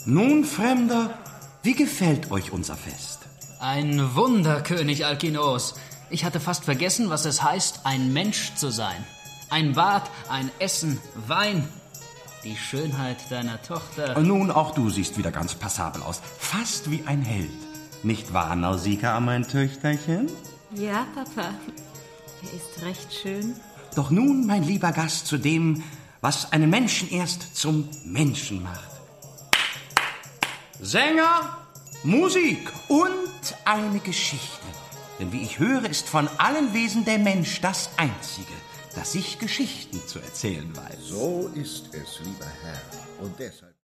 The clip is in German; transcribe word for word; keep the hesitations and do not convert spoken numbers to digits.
Nun, Fremder, wie gefällt euch unser Fest? Ein Wunder, König Alkinoos. Ich hatte fast vergessen, was es heißt, ein Mensch zu sein. Ein Bad, ein Essen, Wein. Die Schönheit deiner Tochter. Nun, auch du siehst wieder ganz passabel aus. Fast wie ein Held. Nicht wahr, Nausicaa, mein Töchterchen? Ja, Papa. Er ist recht schön. Doch nun, mein lieber Gast, zu dem, was einen Menschen erst zum Menschen macht. Sänger, Musik und eine Geschichte. Denn wie ich höre, ist von allen Wesen der Mensch das Einzige, das sich Geschichten zu erzählen weiß. So ist es, lieber Herr. Und deshalb...